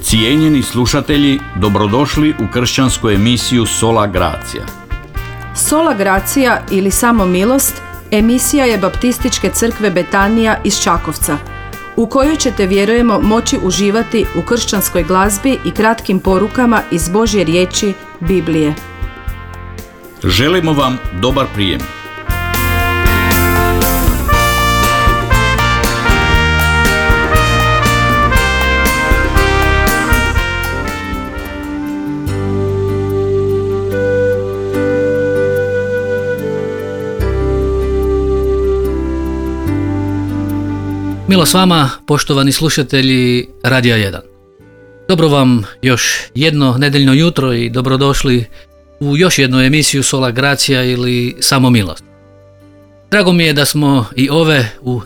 Cijenjeni slušatelji, dobrodošli u kršćansku emisiju Sola Gracia. Sola Gracia ili Samo milost emisija je Baptističke crkve Betanija iz Čakovca, u kojoj ćete, vjerujemo, moći uživati u kršćanskoj glazbi i kratkim porukama iz Božje riječi, Biblije. Želimo vam dobar prijem. Milo s vama, poštovani slušatelji Radija 1. Dobro vam još jedno nedeljno jutro i dobrodošli u još jednu emisiju Sola Gracia ili Samo milost. Drago mi je da smo i ove u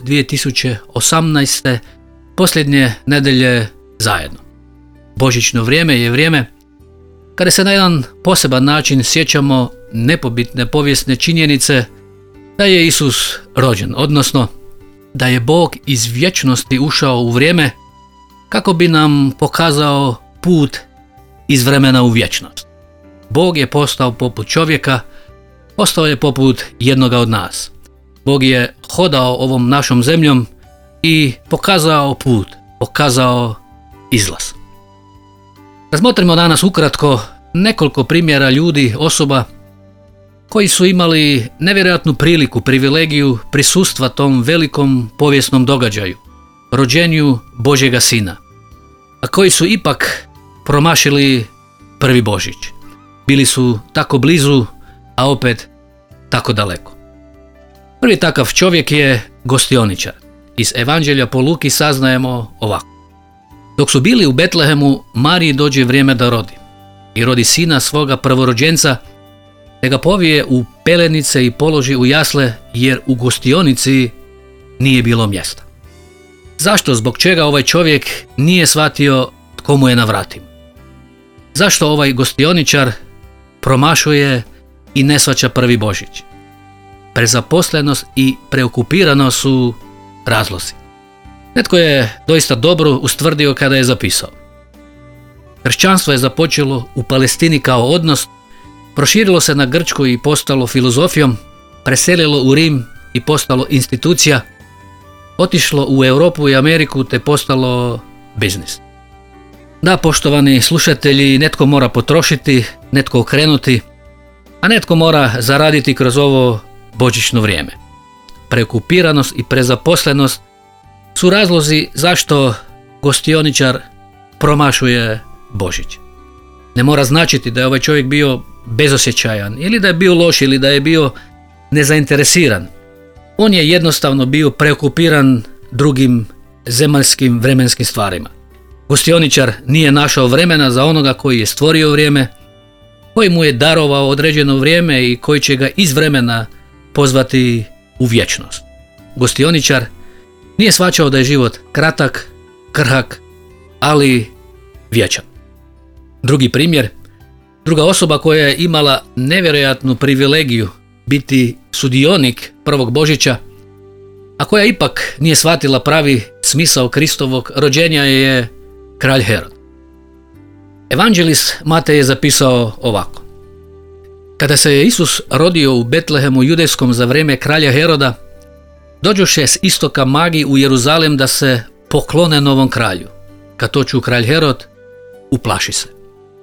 2018. posljednje nedelje zajedno. Božićno vrijeme je vrijeme kada se na jedan poseban način sjećamo nepobitne povijesne činjenice da je Isus rođen, odnosno da je Bog iz vječnosti ušao u vrijeme kako bi nam pokazao put iz vremena u vječnost. Bog je postao poput čovjeka, postao je poput jednoga od nas. Bog je hodao ovom našom zemljom i pokazao put, pokazao izlaz. Razmotrimo danas ukratko nekoliko primjera ljudi, osoba koji su imali nevjerojatnu priliku, privilegiju prisustva tom velikom povijesnom događaju, rođenju Božjega Sina, a koji su ipak promašili prvi Božić. Bili su tako blizu, a opet tako daleko. Prvi takav čovjek je gostioničar. Iz Evanđelja po Luki saznajemo ovako. Dok su bili u Betlehemu, Mariji dođe vrijeme da rodi. I rodi sina svoga prvorođenca, te ga povije u pelenice i položi u jasle, jer u gostionici nije bilo mjesta. Zašto, zbog čega ovaj čovjek nije shvatio tko mu je na vratima? Zašto ovaj gostioničar promašuje i ne shvaća prvi Božić? Prezaposlenost i preokupiranost su razlozi. Netko je doista dobro ustvrdio kada je zapisao: kršćanstvo je započelo u Palestini kao odnos, proširilo se na Grčku i postalo filozofijom, preselilo u Rim i postalo institucija, otišlo u Europu i Ameriku te postalo biznis. Da, poštovani slušatelji, netko mora potrošiti, netko okrenuti, a netko mora zaraditi kroz ovo božićno vrijeme. Preokupiranost i prezaposlenost su razlozi zašto gostioničar promašuje Božić. Ne mora značiti da je ovaj čovjek bio bezosjećajan ili da je bio loš ili da je bio nezainteresiran. On je jednostavno bio preokupiran drugim zemaljskim vremenskim stvarima. Gostioničar nije našao vremena za onoga koji je stvorio vrijeme, koji mu je darovao određeno vrijeme i koji će ga iz vremena pozvati u vječnost. Gostioničar nije shvaćao da je život kratak, krhak, ali vječan. Drugi primjer, druga osoba koja je imala nevjerojatnu privilegiju biti sudionik prvog Božića, a koja ipak nije shvatila pravi smisao Kristovog rođenja, je kralj Herod. Evanđelist Matej je zapisao ovako. Kada se je Isus rodio u Betlehemu judejskom za vrijeme kralja Heroda, dođoše s istoka magi u Jeruzalem da se poklone novom kralju. Kad to ču kralj Herod, uplaši se.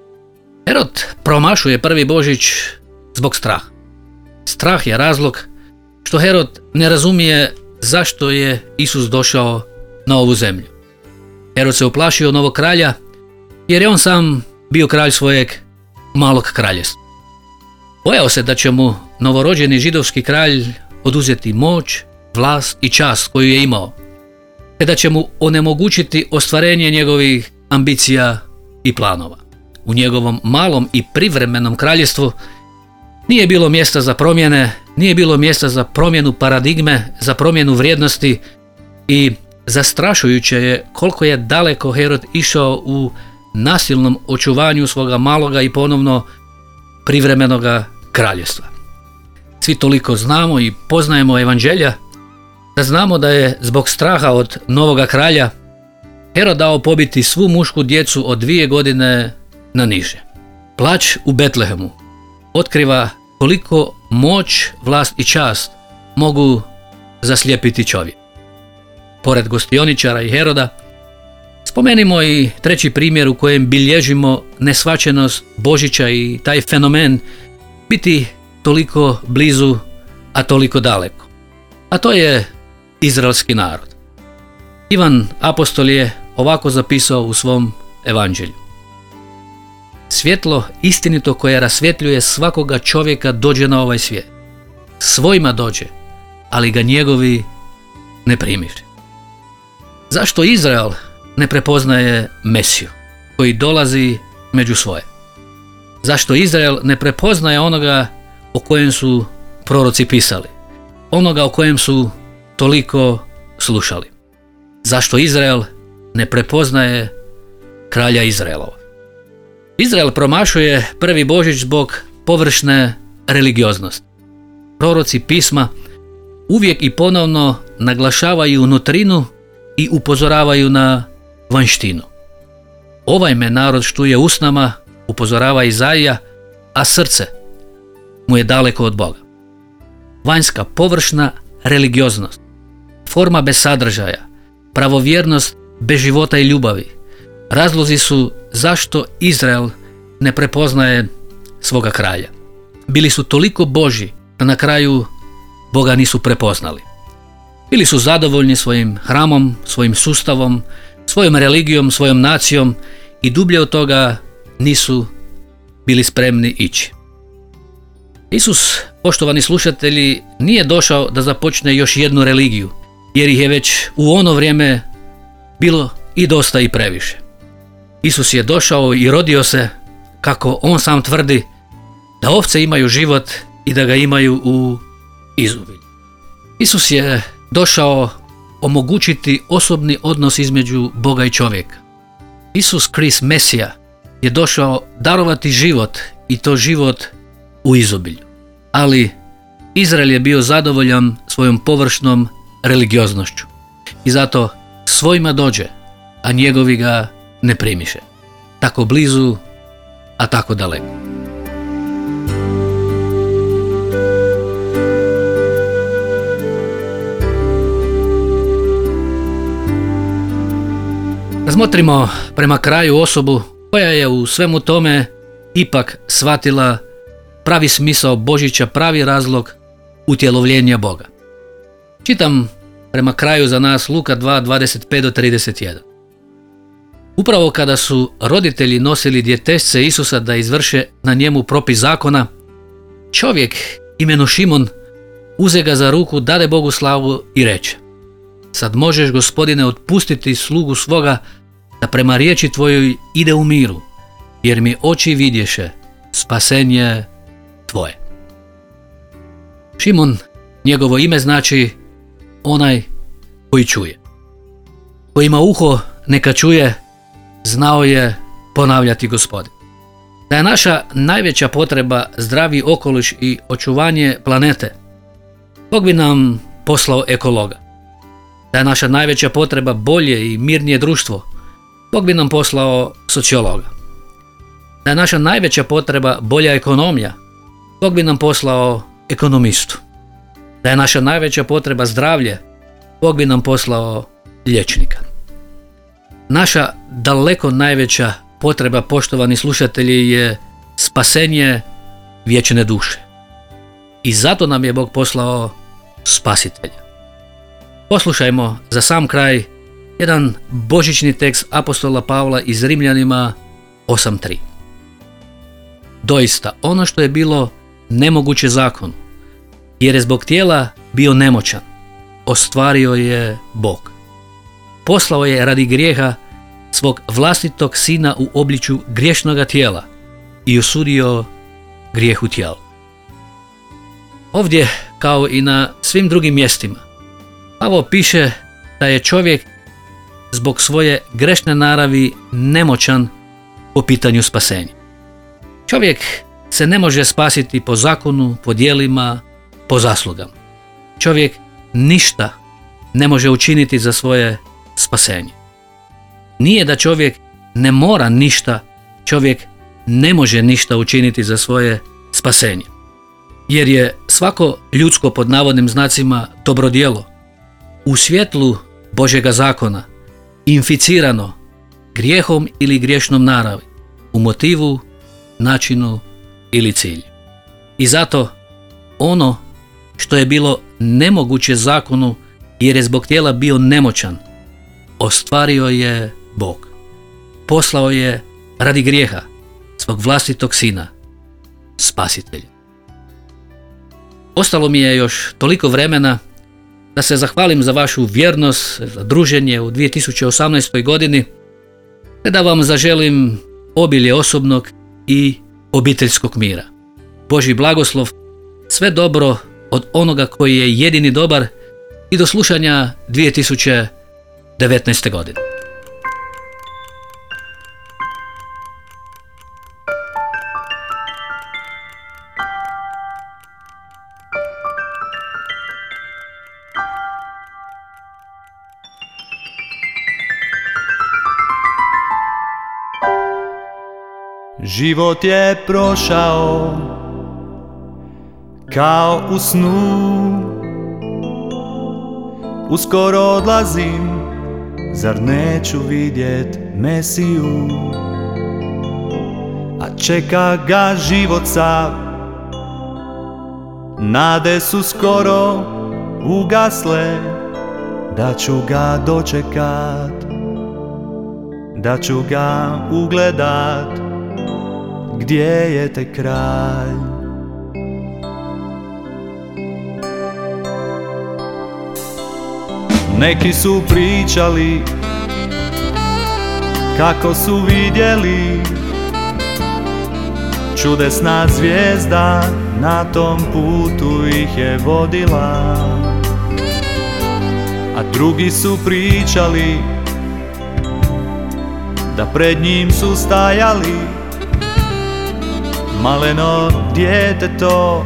Herod promašuje prvi Božić zbog straha. Strah je razlog što Herod ne razumije zašto je Isus došao na ovu zemlju. Herod se uplašio novog kralja jer je on sam bio kralj svojeg malog kraljestva. Bojao se da će mu novorođeni židovski kralj oduzeti moć, vlast i čast koju je imao, te da će mu onemogućiti ostvarenje njegovih ambicija i planova. U njegovom malom i privremenom kraljestvu nije bilo mjesta za promjene, nije bilo mjesta za promjenu paradigme, za promjenu vrijednosti i zastrašujuće je koliko je daleko Herod išao u nasilnom očuvanju svoga maloga i ponovno privremenoga kraljestva. Svi toliko znamo i poznajemo evanđelja da znamo da je zbog straha od novoga kralja Herod dao pobiti svu mušku djecu od 2 godine na niže. Plač u Betlehemu otkriva koliko moć, vlast i čast mogu zaslijepiti čovjek. Pored gostioničara i Heroda, spomenimo i treći primjer u kojem bilježimo neshvaćenost Božića i taj fenomen biti toliko blizu, a toliko daleko. A to je izraelski narod. Ivan apostol je ovako zapisao u svom evanđelju. Svjetlo istinito koje rasvjetljuje svakoga čovjeka dođe na ovaj svijet. Svojima dođe, ali ga njegovi ne primiše. Zašto Izrael ne prepoznaje Mesiju koji dolazi među svoje? Zašto Izrael ne prepoznaje onoga o kojem su proroci pisali? Onoga o kojem su toliko slušali? Zašto Izrael ne prepoznaje kralja Izraelova? Izrael promašuje prvi Božić zbog površne religioznosti. Proroci pisma uvijek i ponovno naglašavaju nutrinu i upozoravaju na vanjštinu. Ovaj me narod štuje usnama, upozorava Izaija, a srce mu je daleko od Boga. Vanjska površna religioznost, forma bez sadržaja, pravovjernost bez života i ljubavi, razlozi su zašto Izrael ne prepoznaje svoga kralja. Bili su toliko Božji da na kraju Boga nisu prepoznali. Bili su zadovoljni svojim hramom, svojim sustavom, svojom religijom, svojom nacijom i dublje od toga nisu bili spremni ići. Isus, poštovani slušatelji, nije došao da započne još jednu religiju, jer ih je već u ono vrijeme bilo i dosta i previše. Isus je došao i rodio se, kako on sam tvrdi, da ovce imaju život i da ga imaju u izobilju. Isus je došao omogućiti osobni odnos između Boga i čovjeka. Isus Krist Mesija je došao darovati život i to život u izobilju. Ali Izrael je bio zadovoljan svojom površnom religioznošću i zato svojima dođe, a njegovi ga ne primiše. Tako blizu, a tako daleko. Razmotrimo prema kraju osobu koja je u svemu tome ipak shvatila pravi smisao Božića, pravi razlog utjelovljenja Boga. Čitam prema kraju za nas Luka 2:25-31. Upravo kada su roditelji nosili djetešce Isusa da izvrše na njemu propis zakona, čovjek imenu Šimon uze ga za ruku, dade Bogu slavu i reče: Sad možeš, Gospodine, otpustiti slugu svoga da prema riječi tvojoj ide u miru, jer mi oči vidješe spasenje tvoje. Šimon, njegovo ime znači onaj koji čuje. Koji ima uho neka čuje, znao je ponavljati Gospodin. Da je naša najveća potreba zdravi okoliš i očuvanje planete, Bog bi nam poslao ekologa. Da je naša najveća potreba bolje i mirnije društvo, Bog bi nam poslao sociologa. Da je naša najveća potreba bolja ekonomija, Bog bi nam poslao ekonomistu. Da je naša najveća potreba zdravlje, Bog bi nam poslao liječnika. Naša daleko najveća potreba, poštovani slušatelji, je spasenje vječne duše. I zato nam je Bog poslao spasitelja. Poslušajmo za sam kraj jedan božićni tekst apostola Pavla iz Rimljanima 8:3. Doista, ono što je bilo nemoguće zakonu, jer je zbog tijela bio nemoćan, ostvario je Bog. Poslao je radi grijeha svog vlastitog sina u obličju griješnoga tijela i osudio grijeh u tijelu. Ovdje, kao i na svim drugim mjestima, Pavao piše da je čovjek zbog svoje grešne naravi nemoćan po pitanju spasenja. Čovjek se ne može spasiti po zakonu, po djelima, po zaslugama. Čovjek ništa ne može učiniti za svoje spasenje. nije da čovjek ne mora ništa, čovjek ne može ništa učiniti za svoje spasenje. Jer je svako ljudsko pod navodnim znacima dobro djelo u svjetlu Božjega zakona inficirano grijehom ili griješnom naravi, u motivu, načinu ili cilju. I zato ono što je bilo nemoguće zakonu jer je zbog tijela bio nemoćan, ostvario je Bog. Poslao je radi grijeha svog vlastitog sina, spasitelja. Ostalo mi je još toliko vremena da se zahvalim za vašu vjernost, za druženje u 2018. godini, te da vam zaželim obilje osobnog i obiteljskog mira. Božji blagoslov, sve dobro od onoga koji je jedini dobar i do slušanja 2019. godine. Život je prošao kao u snu, uskoro odlazim, zar neću vidjet Mesiju? A čeka ga život sav, nade su skoro ugasle, da ću ga dočekat, da ću ga ugledat. Gdje je te kralj? Neki su pričali kako su vidjeli čudesna zvijezda na tom putu ih je vodila. A drugi su pričali da pred njim su stajali maleno djeteto,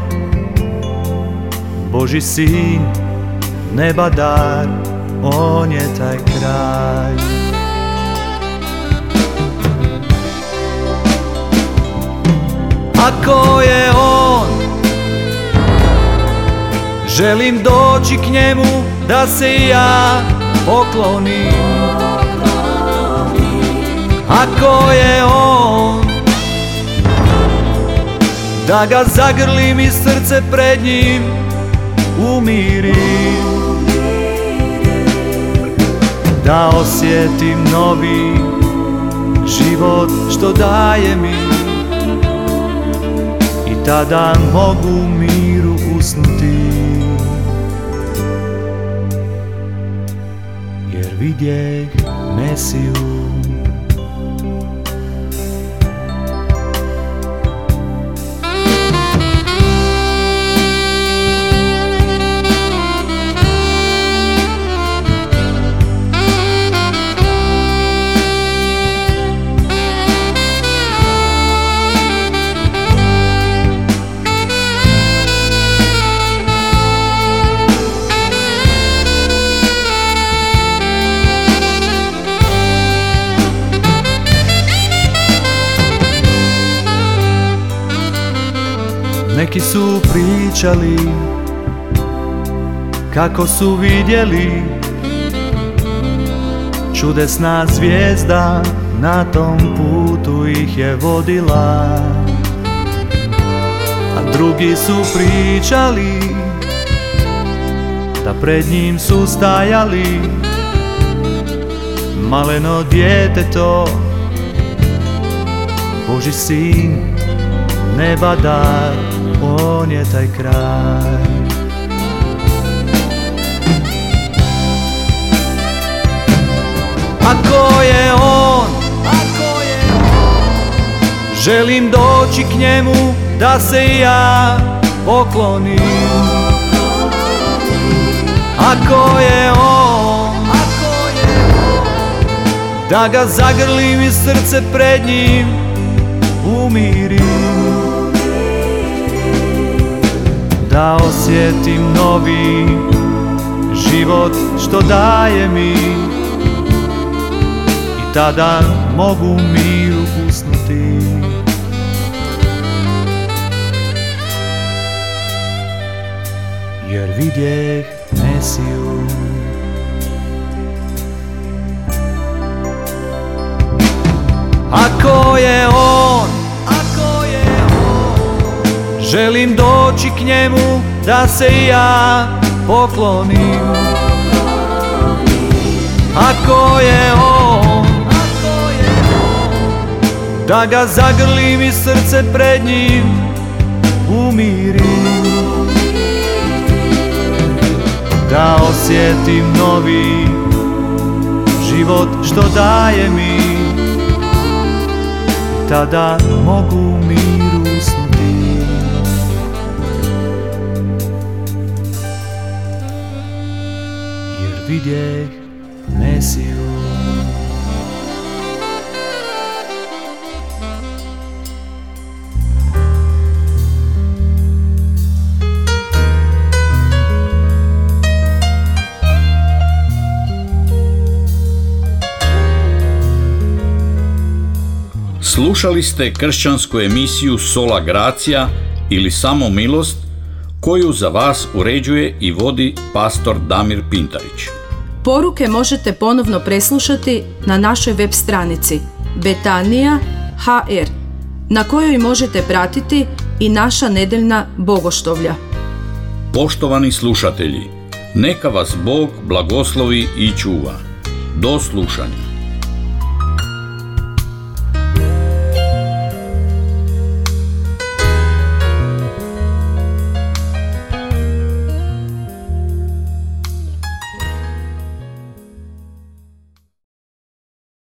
Božji sin, neba dar, on je taj kralj. Ako je on, želim doći k njemu da se ja poklonim. Ako je on, da ga zagrlim i srce pred njim umirim, da osjetim novi život što daje mi, i tada mogu u miru usnuti, jer vidjeh Mesiju. Neki su pričali kako su vidjeli čudesna zvijezda na tom putu ih je vodila. A drugi su pričali da pred njim su stajali maleno djeteto, Božji sin, neba dar, on je taj kralj. Ako je on, želim doći k njemu da se ja poklonim. Ako je on, da ga zagrlim i srce pred njim umirim, da osjetim novi život što daje mi, i tada mogu miru usnuti. Jer vidjeh Mesiju. Ako je on, želim doći k njemu da se i ja poklonim. Ako je on, da ga zagrlim i srce pred njim umirim. Da osjetim novi život što daje mi, tada mogu miru usnuti. Jer vidjeh Mesiju. Slušali ste kršćansku emisiju Sola Gracia ili Samo milost, koju za vas uređuje i vodi pastor Damir Pintarić. Poruke možete ponovno preslušati na našoj web stranici Betanija.hr, na kojoj možete pratiti i naša nedeljna bogoštovlja. Poštovani slušatelji, neka vas Bog blagoslovi i čuva. Do slušanja.